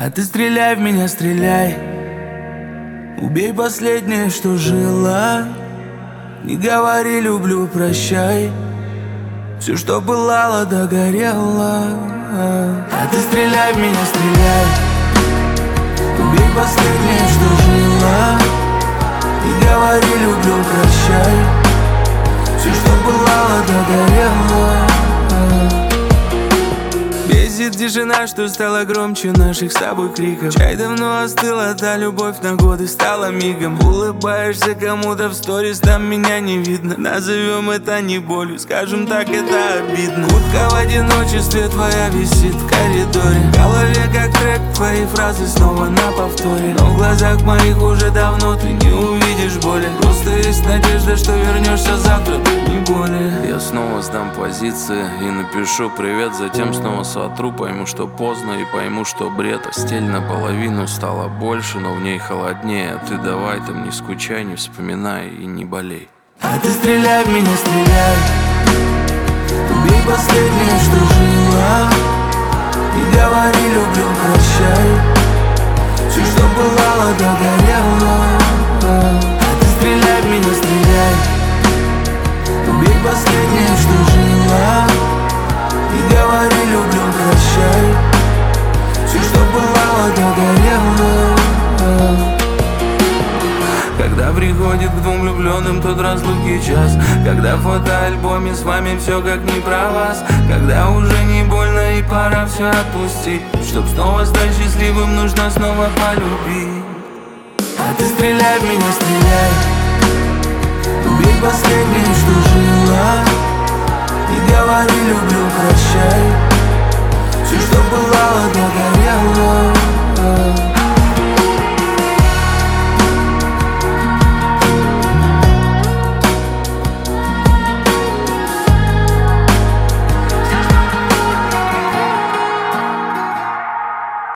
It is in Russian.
А ты стреляй в меня, стреляй. Убей последнее, что жило. Не говори люблю, прощай. Все, что пылало, догорело. А ты стреляй в меня, стреляй. Убей последнее, что жило. Не говори люблю, прощай. Все, что пылало, догорело. Бесит тишина, что стала громче наших с тобой криков. Чай давно остыла, да любовь на годы стала мигом. Улыбаешься кому-то в сторис, там меня не видно. Назовем это не болью, скажем так, это обидно. Утка в одиночестве твоя висит в коридоре. В голове как трек, твои фразы снова на повторе. Но в глазах моих уже давно ты не увидишь боли. Просто есть надежда, что вернешься завтра, не более. Я снова сдам позиции и напишу привет, затем снова сотру. Пойму, что поздно, и пойму, что бред. А стель наполовину стала больше, но в ней холоднее. А ты давай там не скучай, не вспоминай и не болей. А ты стреляй в меня, стреляй. Убей последнее, что жило. Не говори люблю, прощай. Все, что пылало, догорело. А ты стреляй в меня, стреляй. Убей последнее, что жило. Не говори люблю, прощай. Все, что пылало, догорело. Когда приходит к двум влюбленным тот разлуки час, когда в фотоальбоме с вами все как не про вас, когда уже не больно и пора все отпустить. Чтоб снова стать счастливым, нужно снова полюбить. А ты стреляй в меня, стреляй. Убей последнее, что жило. Не говори люблю, прощай. Все, что пылало, догорело.